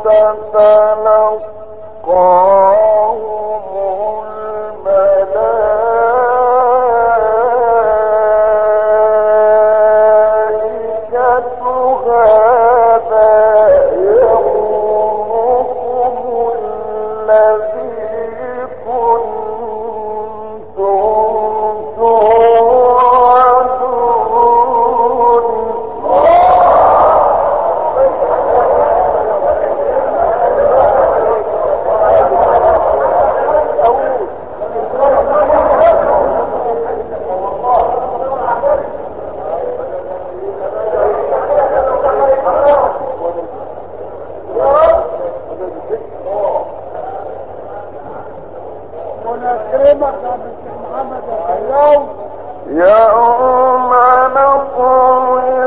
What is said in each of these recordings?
يوم نطوي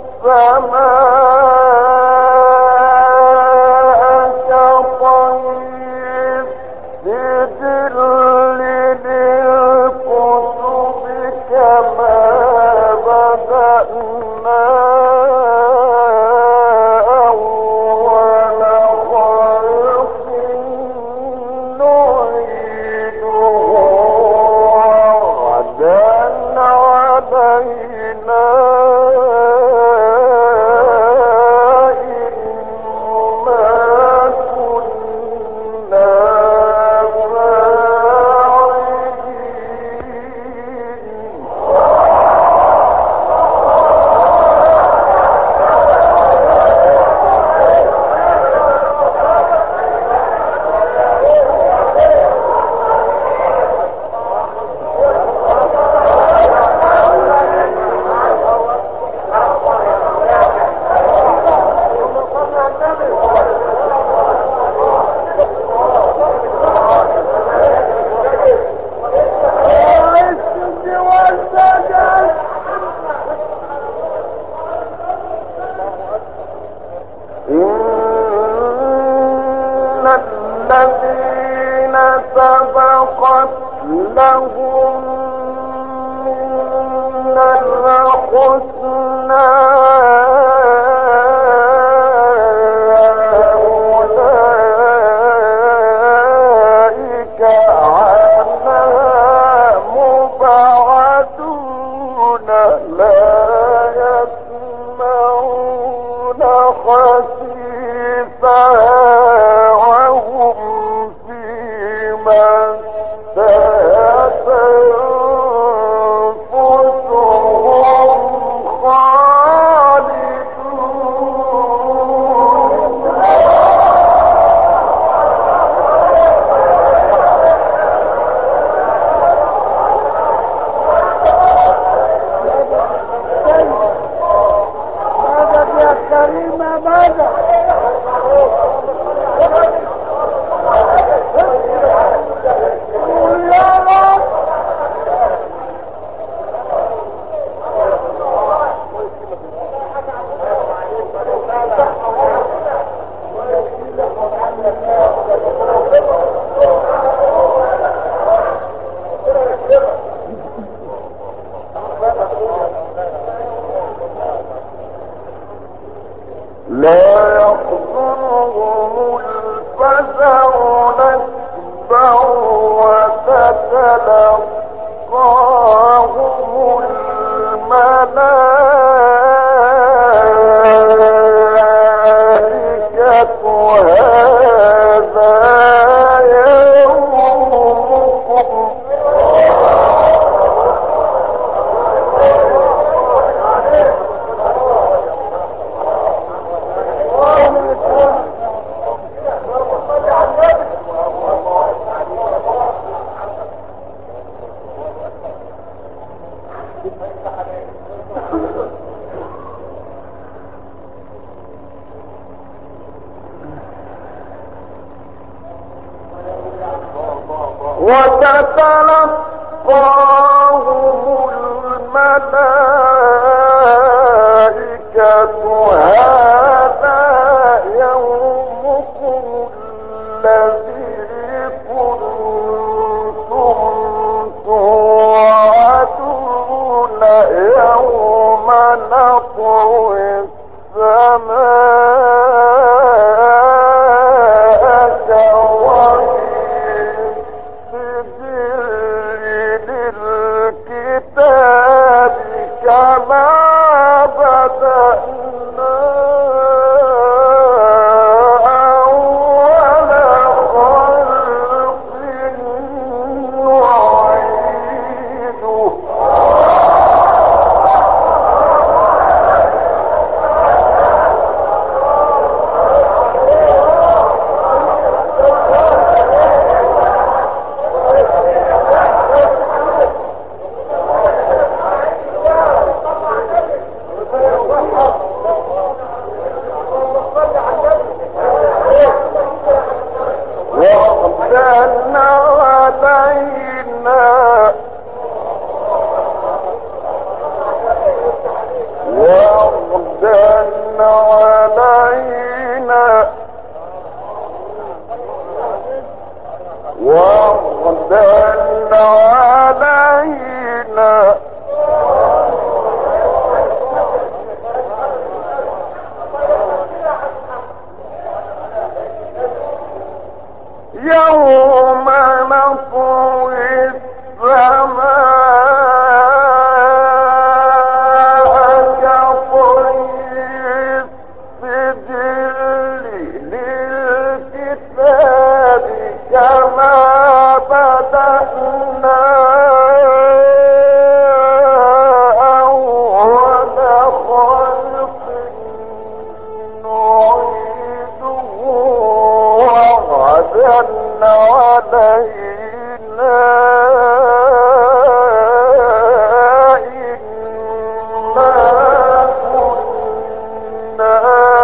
السماء كطي السجل للكتب كما بدأنا أول خلق نعيده وعدا علينا الذين سبقت لهم من الحسنى أولئك عنها مبعدون لا يسمعون حسيسها لا يحضرهم الفزع الأكبر وتتلقاهم الملائكة هذا يومكم وتتلقاهم الملائكة هذا يومكم الذي كنتم توعدون يوم نطوي السماء علينا يوم نطوي السماء كطي السجل للكتاب كما بدأنا أول خلق نعيده وعدا علينا إنا كنا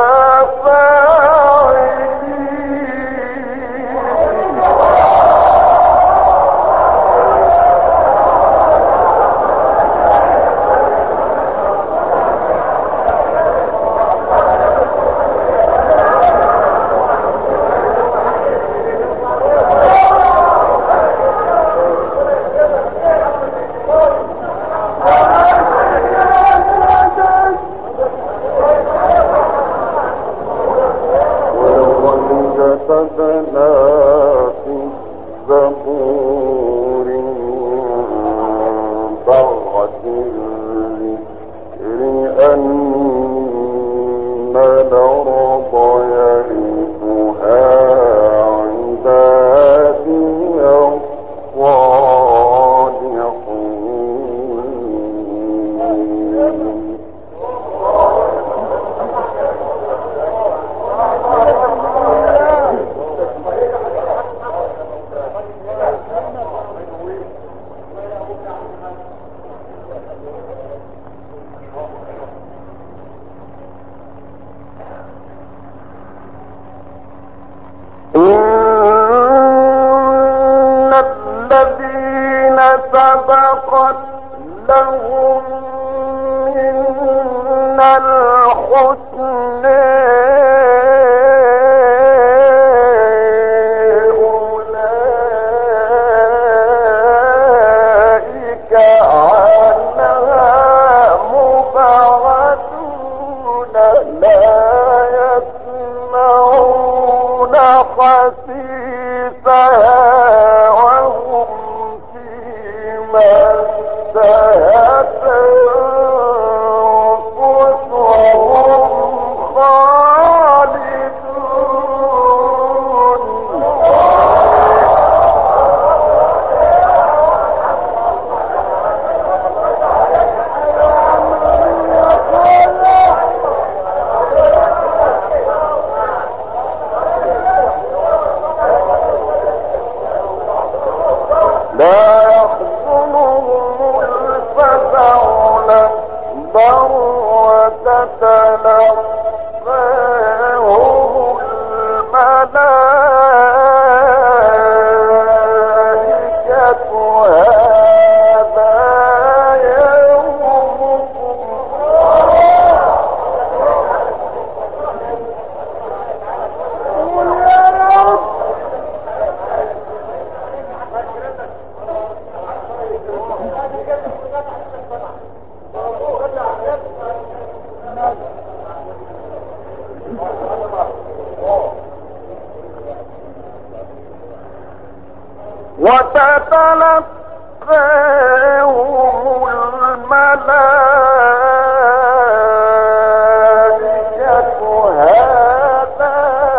كتبنا في الزبور بعد الذكر أن الأرض يرثها عبادي الصالحون الذين سبقت لهم منا الحسن أولئك عنها مبعدون لا يسمعون حسيسها وهم فيما اشتهت أنفسهم خالدون لا يحزنهم الفزع الأكبر وتتلقاهم الملائكة هذا يومكم وتتلقاهم الملائكة هذا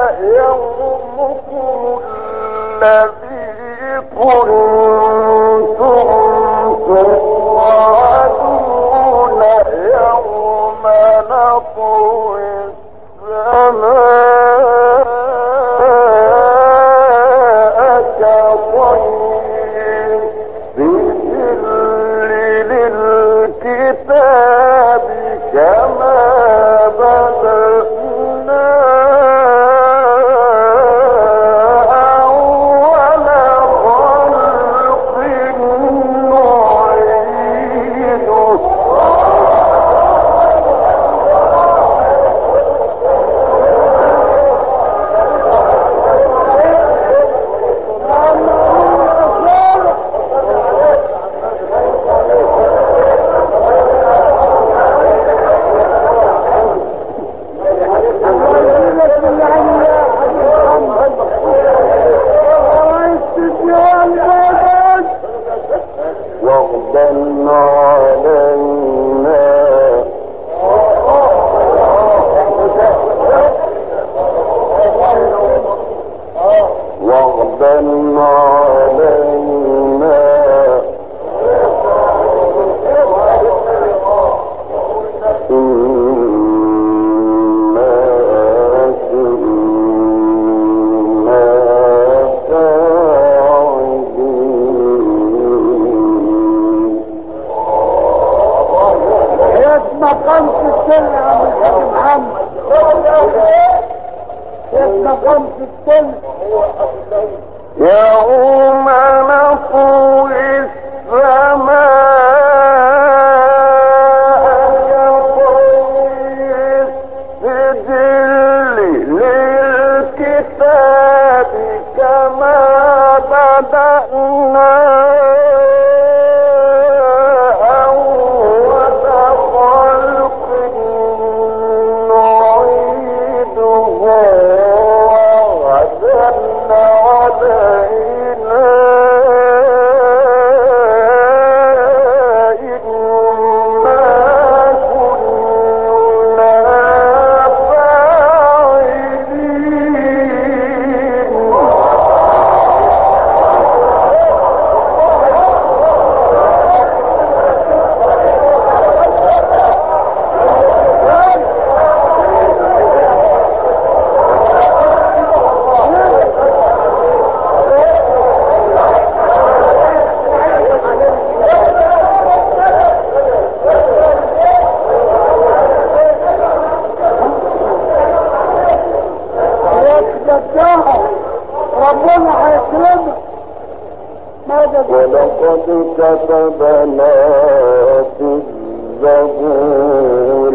يومكم الذي كنتم توعدون يوم نطوي السماء كطي للكتاب كما بدأنا أول مقام في السلم يوم نطوي السماء السجل للكتاب كما بدأنا أول خلق نعيده وعدا علينا ولقد كتبنا في الزبور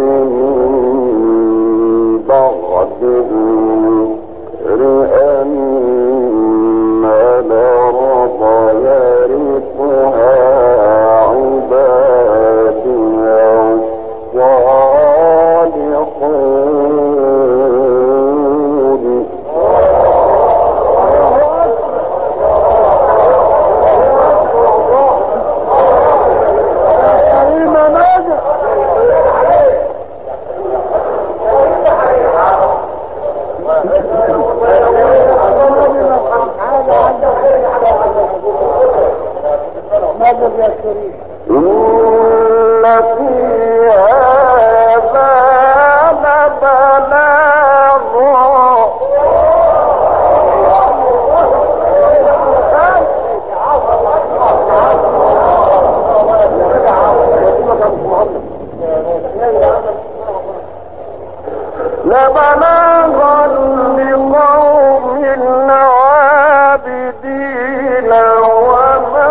من بعد الذكر أن الأرض يرثها عبادي الصالحون. إن في هذا لبلاغا لقوم عابدين وما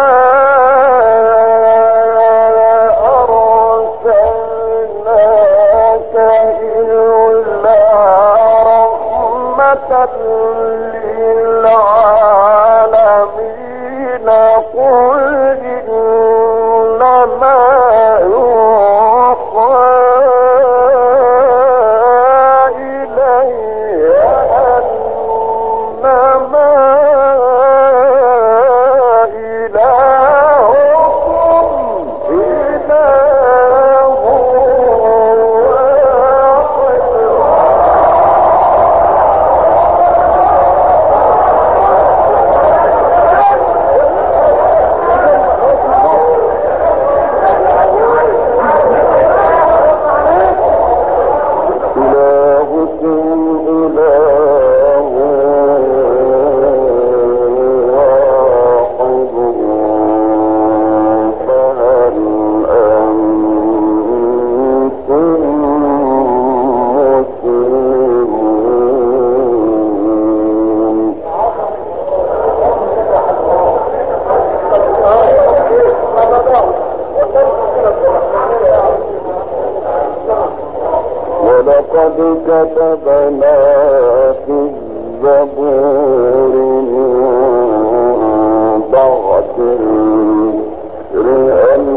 أرسلناك إلا رحمة للعالمين. قل إنما يوحى ولقد كتبنا في الزبور من بعد الذكر أن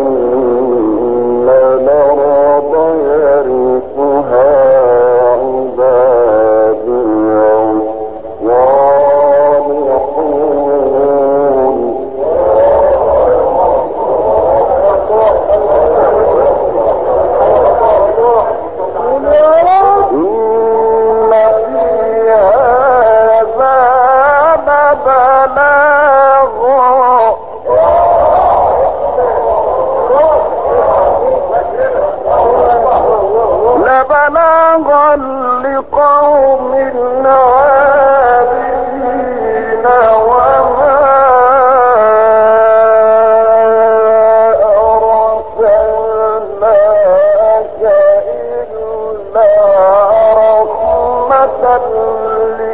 الأرض يرثها عبادي الصالحون. لبلاغا لقوم عابدين وما أرسلناك إلا رحمة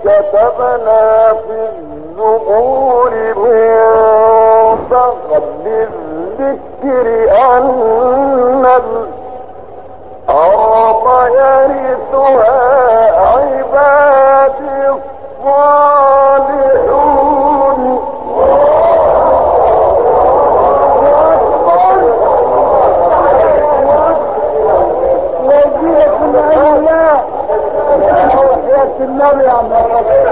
كتبنا في الزبور من قبل الذكر أن الأرض يرثها عبادي الصالحون. النبي يا عم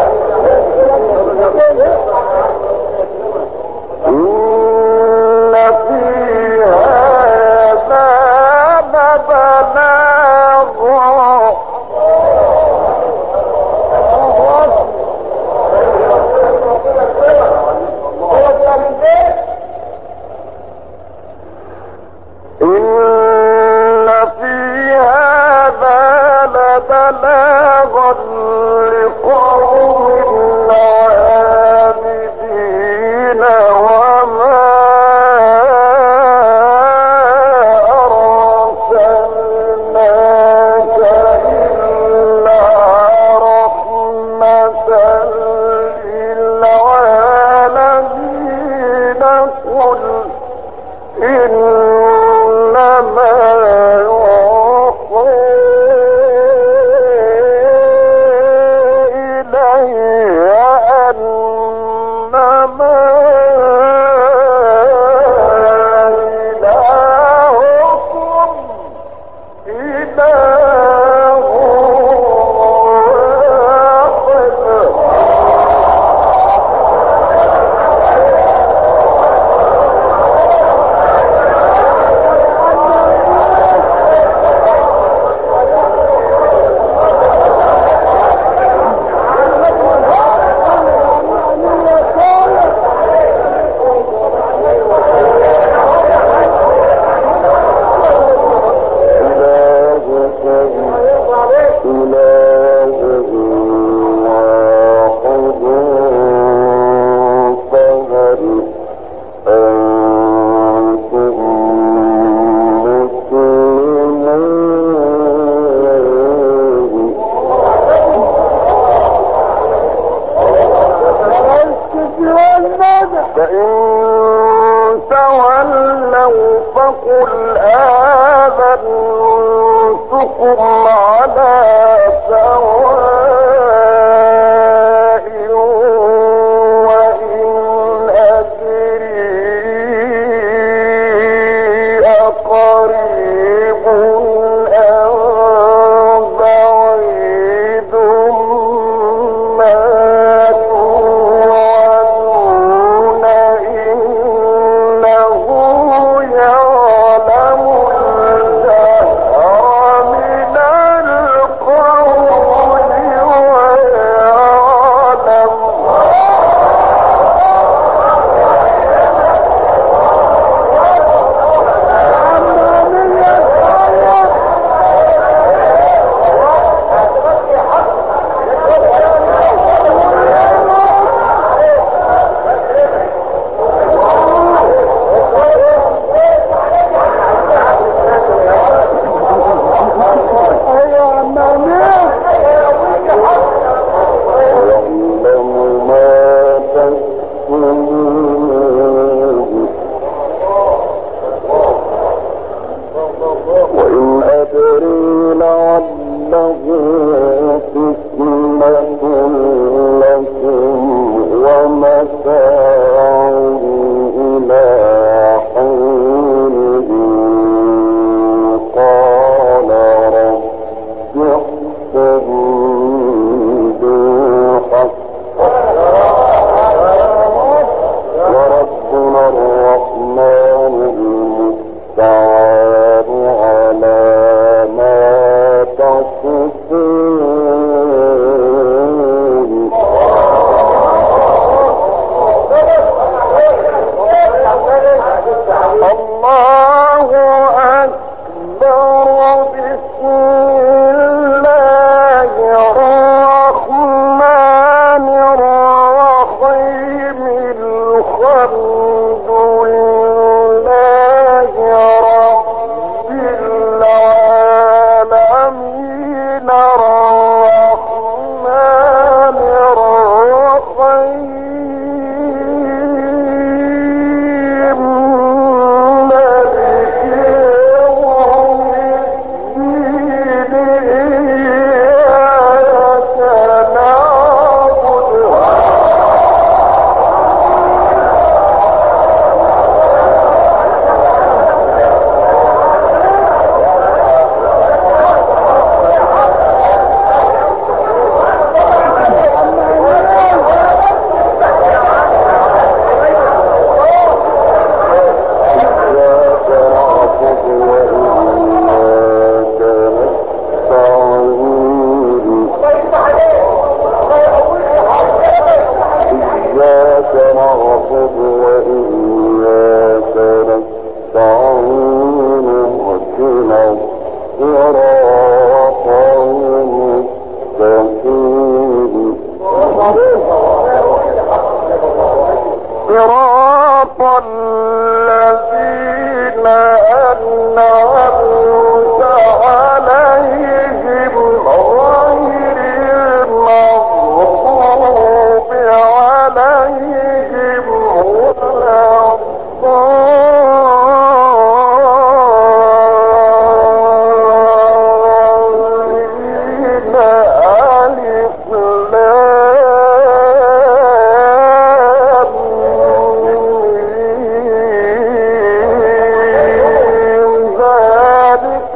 إن في هذا لبلاغا بلاغا لقوم عابدين وما أرسلناك إلا رحمة للعالمين. قل إنما فإن تولوا فقل آذنتكم على سواء وإن أدري أقريب أم بعيد ما توعدون إنه يعلم الجهر من القول وإن أدري لعله فتنة لكم ومتاع إلى حين. قال رب احكم بالحق وربنا الرحمن المستعان على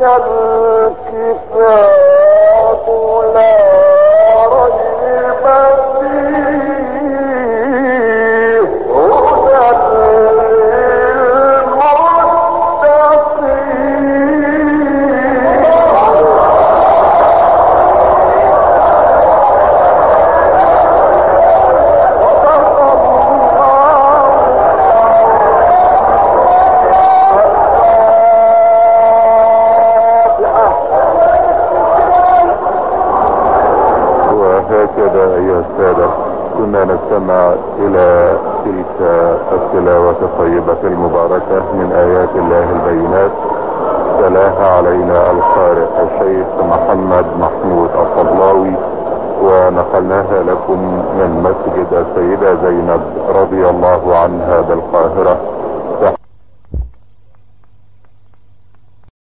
الكتاب لا ريب فيه هدى وهكذا أيها السادة كنا نستمع إلى تلك التلاوة الطيبة المباركة من آيات الله البينات تلاها علينا القارئ الشيخ محمد محمود الطبلاوي، ونقلناها لكم من مسجد السيدة زينب رضي الله عنها بالقاهرة.